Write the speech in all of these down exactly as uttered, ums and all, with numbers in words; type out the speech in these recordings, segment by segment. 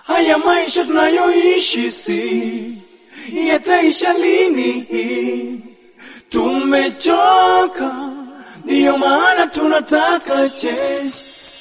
Haya maisha tunayoishi si yataisha lini? Tumechoka, ndiyo maana tunataka change.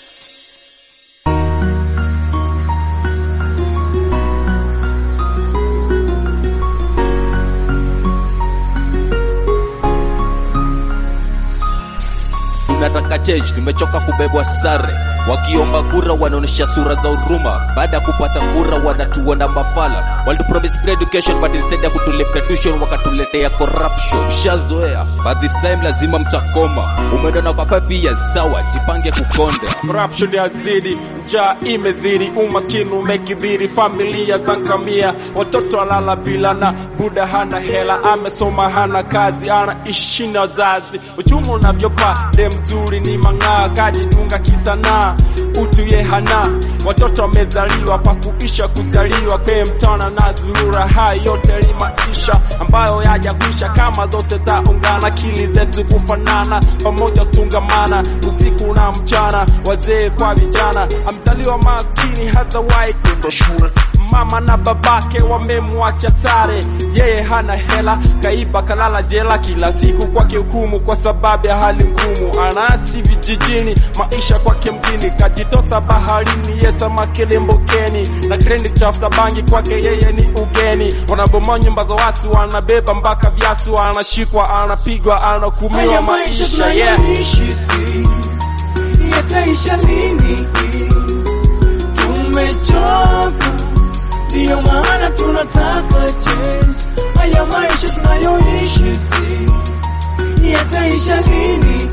Tunataka change, tumechoka kubebwa sare. Wakiomba kura wanaonesha sura za huruma, baada kupata kura wanatuona mafala. Wali promise free education but instead ya kutulipa tuition wakatuletea corruption. Shazoea but this time lazima mtakoma. Umedona kwa five years sawa, jipange kukonda. Corruption yazidi, njaa imezidi, umaskini umekithiri, familia zangamia, watoto walala bila na buda hana hela, amesoma hana kazi, anaishi na wazazi. Uchumi unavyopaa, dem mzuri ni mang'aa, kajidunga kisana, utu ye hana. Watoto wamezaliwa kwa kuisha kuzaliwa, kwe mtana na zurura. Hai yote li maisha ambayo yaja kuisha, kama zote za ungana, kili zetu kufanana, pamoja kutungamana, usiku na mchana, wazee kwa vijana. Amzaliwa maskini hata white ndo shule, mama na babake wamemwacha sare, yeye hana hela, kaiba kalala jela, kila siku kwake hukumu kwa sababu ya hali ngumu. Anasi vijijini, maisha kwake mjini, kajitosa baharini, yeta makilembokeni, na trendi tafuta bangi kwake yeye ni ugeni. Wanabomoa nyumba za watu, wanabeba mpaka viatu, anashikwa, anapigwa, anahukumiwa maisha. Yeah, si yataisha lini? Tumechoka, ndiyo maana tunataka change. Haya maisha tunayoishi si yataisha lini?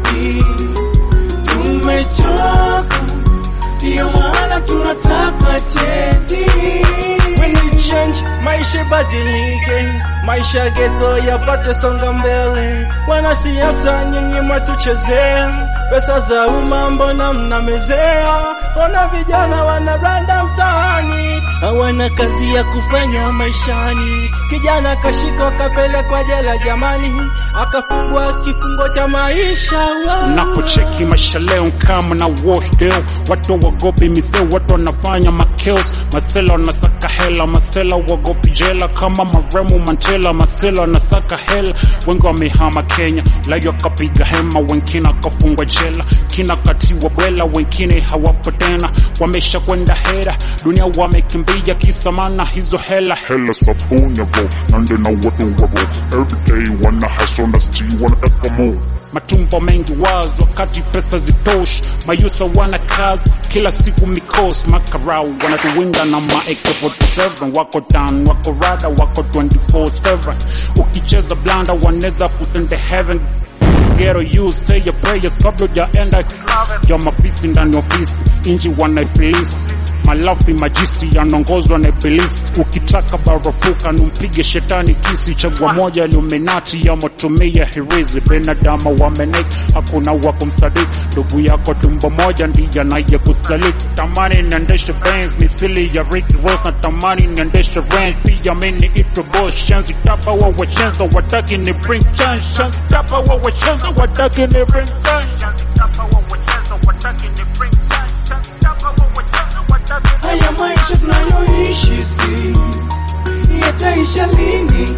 Tumechoka, ndiyo maana tunataka change. We need change, maisha badilike, maisha ghetto yapate songa mbele. Wanasiasa nyinyi mwatuchezea, pesa za umma mbona mnamezea? Ona vijana wanaranda mtaani, hawana kazi ya kufanya maishani. Kijana kashika kapelekwa jela jamani, akafungwa kifungo cha maisha. Nakucheki maisha leo kama na wash deal, watu wagopi miseo, watu wanafanya makills, masela wanasaka hela, masela wagopi jela kama Maremu Mandela, masela wanasaka hela. Wengi wamehama Kenya, layo kapiga hema, wengine kafungwa jela, kina katiwa bwela, wengine hawapo tena, wamesha kwenda hera, dunia wamekimbia kisa maana hizo hela. Hela sapunya bro, nande na watu wabo, everyday wana hustle na still wanataka more. Matumbo mengi wazo wakati pesa zitoshi, mayusa wana kazi kila siku mikosi, makarau wanatuwinda na ma A K forty-seven, wako down, wako rada, wako twenty-four seven. Ukicheza blanda waneza kusende heaven. Ghetto you say your prayers kabla hujaenda, ya mapisi ndani ofisi, inji wanaifilisi, malafi majisi yanongozwa na ibilisi. Ukitaka barafuka numpige shetani kisi, chagua moja Illuminati ya motumia hirizi. Binadamu wameneki, hakuna wakumsadiki, ndugu yako tumbo moja ndiye anaye kusaliti. Tamani niendeshe Benz mithili ya Ricky Ross, na tamani niendeshe Range pia mini ito boss. Shanzi tapa wa washenza wataki ni bring change, shanzi tapa wa washenza wataki ni bring change, shanzi tapa wa washenza wataki ni bring change, shanzi tapa wa washenza wataki. Haya maisha tunayoishi si yataisha lini?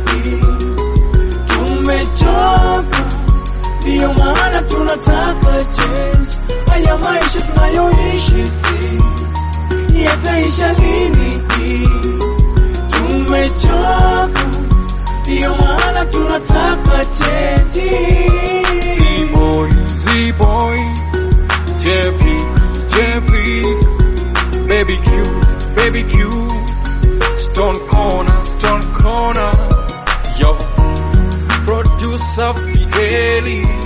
Tumechoka, ndiyo maana tunataka change. Haya maisha tunayoishi si yataisha lini? Tumechoka, ndiyo maana tunataka change. Z-boy, Z-boy, Jeffy, Jeffy, Baby Q, Baby Q, Stone Corner, Stone Corner, yo, producer Fideli.